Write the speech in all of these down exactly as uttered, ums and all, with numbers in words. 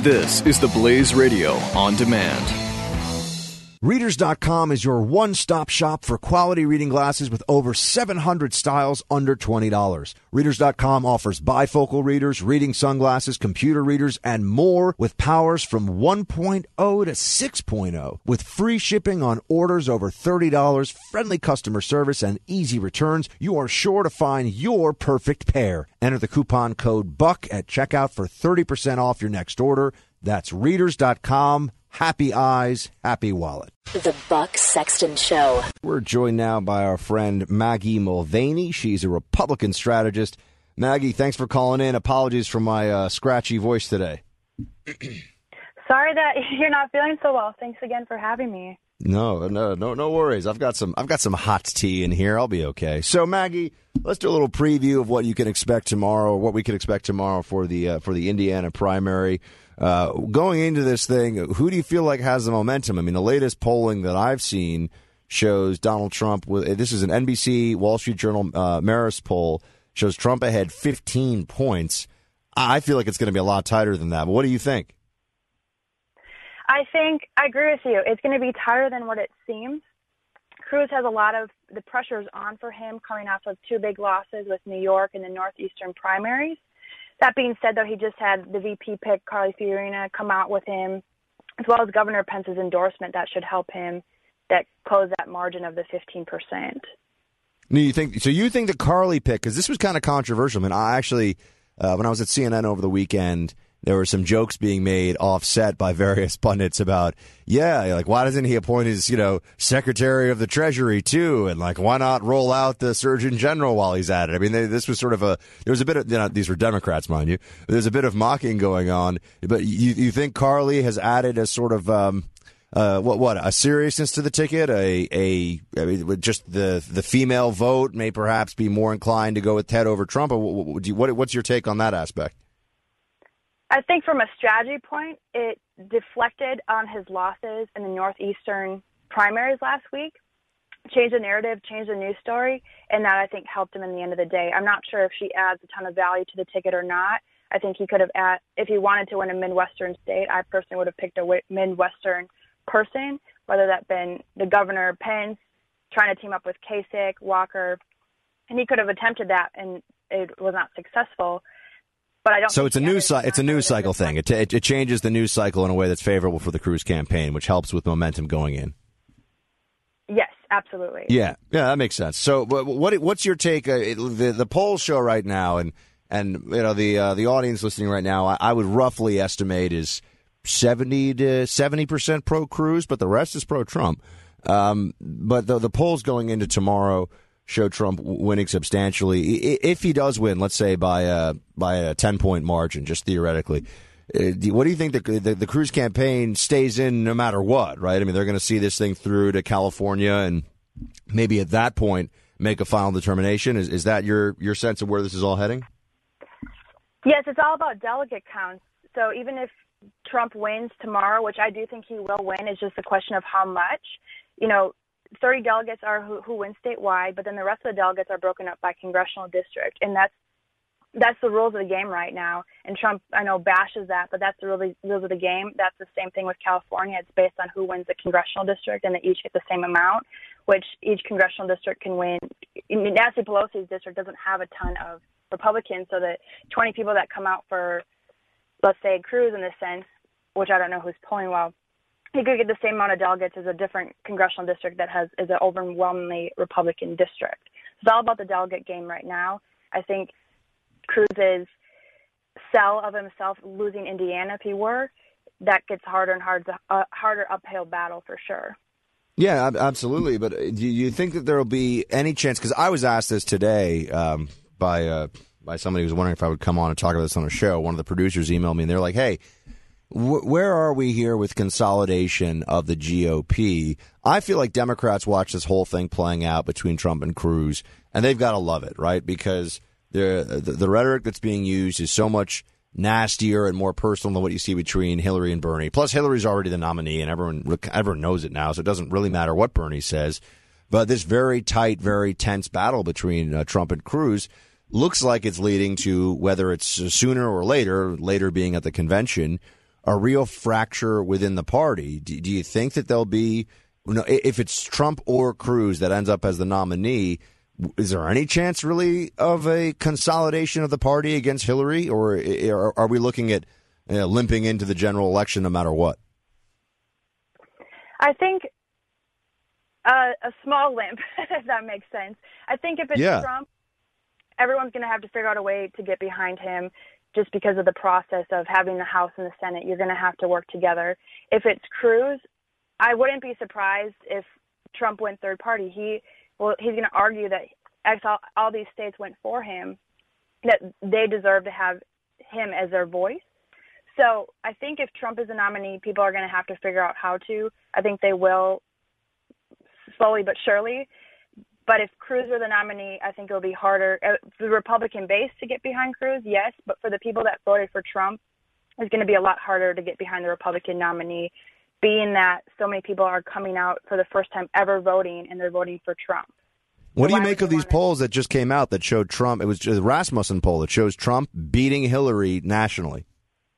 This is the Blaze Radio on demand. Readers dot com is your one-stop shop for quality reading glasses with over seven hundred styles under twenty dollars. Readers dot com offers bifocal readers, reading sunglasses, computer readers, and more with powers from one point oh to six point oh. With free shipping on orders over thirty dollars, friendly customer service, and easy returns, you are sure to find your perfect pair. Enter the coupon code BUCK at checkout for thirty percent off your next order. That's Readers dot com. Happy eyes, happy wallet. The Buck Sexton Show. We're joined now by our friend Maggie Mulvaney. She's a Republican strategist. Maggie, thanks for calling in. Apologies for my uh, scratchy voice today. Sorry that you're not feeling so well. Thanks again for having me. No, no, no, no worries. I've got some, I've got some hot tea in here. I'll be okay. So, Maggie, let's do a little preview of what you can expect tomorrow, or what we can expect tomorrow for the uh, for the Indiana primary. Uh, going into this thing, who do you feel like has the momentum? I mean, the latest polling that I've seen shows Donald Trump with, this is an N B C Wall Street Journal uh, Marist poll, shows Trump ahead fifteen points. I feel like it's going to be a lot tighter than that. But what do you think? I think I agree with you. It's going to be tighter than what it seems. Cruz has a lot of the pressures on for him coming off of two big losses with New York in the Northeastern primaries. That being said, though, he just had the V P pick, Carly Fiorina, come out with him, as well as Governor Pence's endorsement. That should help him that close that margin of the fifteen percent. No, you think so? You think the Carly pick, because this was kind of controversial. I mean, I actually, uh, when I was at C N N over the weekend, there were some jokes being made offset by various pundits about, yeah, like, why doesn't he appoint his, you know, Secretary of the Treasury, too? And, like, why not roll out the Surgeon General while he's at it? I mean, they, this was sort of a, there was a bit of, you know, these were Democrats, mind you. There's a bit of mocking going on. But you, you think Carly has added a sort of, um, uh, what, what, a seriousness to the ticket? A, a, I mean, just the, the female vote may perhaps be more inclined to go with Ted over Trump? Or what, what, what's your take on that aspect? I think from a strategy point, it deflected on his losses in the Northeastern primaries last week, changed the narrative, changed the news story, and that, I think, helped him in the end of the day. I'm not sure if she adds a ton of value to the ticket or not. I think he could have, add, if he wanted to win a Midwestern state, I personally would have picked a Midwestern person, whether that been the governor, Pence, trying to team up with Kasich, Walker, and he could have attempted that, and it was not successful. But I don't so it's a news it's a news cycle thing. It, it it changes the news cycle in a way that's favorable for the Cruz campaign, which helps with momentum going in. Yes, absolutely. Yeah, yeah, that makes sense. So, what what's your take? Uh, the the polls show right now, and and you know the uh, the audience listening right now, I, I would roughly estimate is seventy to seventy percent pro Cruz, but the rest is pro Trump. Um, but the the polls going into tomorrow show Trump winning substantially. If he does win, let's say by a by a ten point margin, just theoretically, what do you think the, the the Cruz campaign stays in no matter what? Right? I mean, they're going to see this thing through to California, and maybe at that point make a final determination. Is is that your your sense of where this is all heading? Yes, it's all about delegate counts. So even if Trump wins tomorrow, which I do think he will win, it's just a question of how much. You know, thirty delegates are who, who win statewide, but then the rest of the delegates are broken up by congressional district, and that's that's the rules of the game right now. And Trump, I know, bashes that, but that's the really rules of the game. That's the same thing with California. It's based on who wins the congressional district, and they each get the same amount, which each congressional district can win. Nancy Pelosi's district doesn't have a ton of Republicans, so the twenty people that come out for, let's say, Cruz in this sense, which I don't know who's polling well, he could get the same amount of delegates as a different congressional district that has is an overwhelmingly Republican district. It's all about the delegate game right now. I think Cruz's sell of himself losing Indiana, if he were, that gets harder and harder, uh, harder uphill battle for sure. Yeah, absolutely. But do you think that there will be any chance? Because I was asked this today um, by uh, by somebody who was wondering if I would come on and talk about this on a show. One of the producers emailed me, and they're like, "Hey, where are we here with consolidation of the G O P?" I feel like Democrats watch this whole thing playing out between Trump and Cruz, and they've got to love it, right? Because the, the the rhetoric that's being used is so much nastier and more personal than what you see between Hillary and Bernie. Plus, Hillary's already the nominee, and everyone everyone knows it now, so it doesn't really matter what Bernie says. But this very tight, very tense battle between uh, Trump and Cruz looks like it's leading to, whether it's sooner or later, later being at the convention, a real fracture within the party. Do, do you think that there'll be, you know, if it's Trump or Cruz that ends up as the nominee, is there any chance really of a consolidation of the party against Hillary, or are we looking at you know, limping into the general election no matter what? I think uh, a small limp, if that makes sense. I think if it's yeah. Trump, everyone's going to have to figure out a way to get behind him just because of the process of having the House and the Senate. You're going to have to work together. If it's Cruz, I wouldn't be surprised if Trump went third party. He well, he's going to argue that as all, all these states went for him, that they deserve to have him as their voice. So I think if Trump is a nominee, people are going to have to figure out how to. I think they will slowly but surely. But if Cruz were the nominee, I think it will be harder. Uh, the Republican base to get behind Cruz, yes, but for the people that voted for Trump, it's going to be a lot harder to get behind the Republican nominee, being that so many people are coming out for the first time ever voting, and they're voting for Trump. What so do you make of these polls that just came out that showed Trump? It was the Rasmussen poll that shows Trump beating Hillary nationally.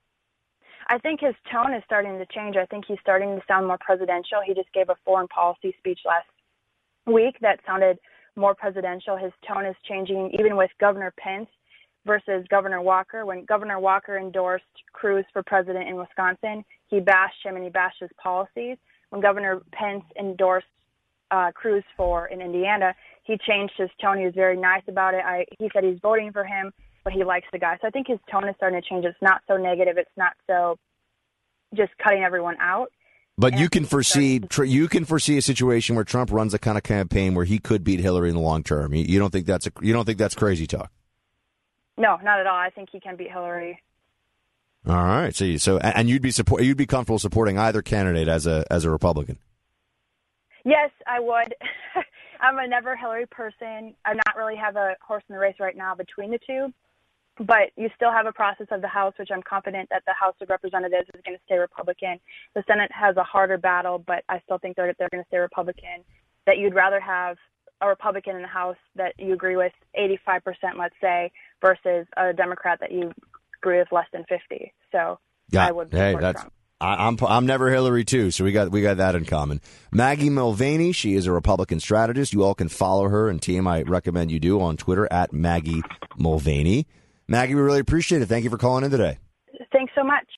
I think his tone is starting to change. I think he's starting to sound more presidential. He just gave a foreign policy speech last week that sounded more presidential. His tone is changing, even with Governor Pence versus Governor Walker. When Governor Walker endorsed Cruz for president in Wisconsin, he bashed him and he bashed his policies. When Governor Pence endorsed uh, Cruz for in Indiana, he changed his tone. He was very nice about it. I, he said he's voting for him, but he likes the guy. So I think his tone is starting to change. It's not so negative. It's not so just cutting everyone out. But and you can foresee you can foresee a situation where Trump runs a kind of campaign where he could beat Hillary in the long term. You, you don't think that's a, you don't think that's crazy talk? No, not at all. I think he can beat Hillary. All right. So you, so and you'd be support you'd be comfortable supporting either candidate as a as a Republican? Yes, I would. I'm a never Hillary person. I not really have a horse in the race right now between the two. But you still have a process of the House, which I'm confident that the House of Representatives is going to stay Republican. The Senate has a harder battle, but I still think they're, they're going to stay Republican. That you'd rather have a Republican in the House that you agree with eighty-five percent, let's say, versus a Democrat that you agree with less than fifty. So yeah. I would hey, support that's, Trump. I, I'm I'm never Hillary too, so we got we got that in common. Maggie Mulvaney, she is a Republican strategist. You all can follow her, and team, I recommend you do on Twitter at Maggie Mulvaney. Maggie, we really appreciate it. Thank you for calling in today. Thanks so much.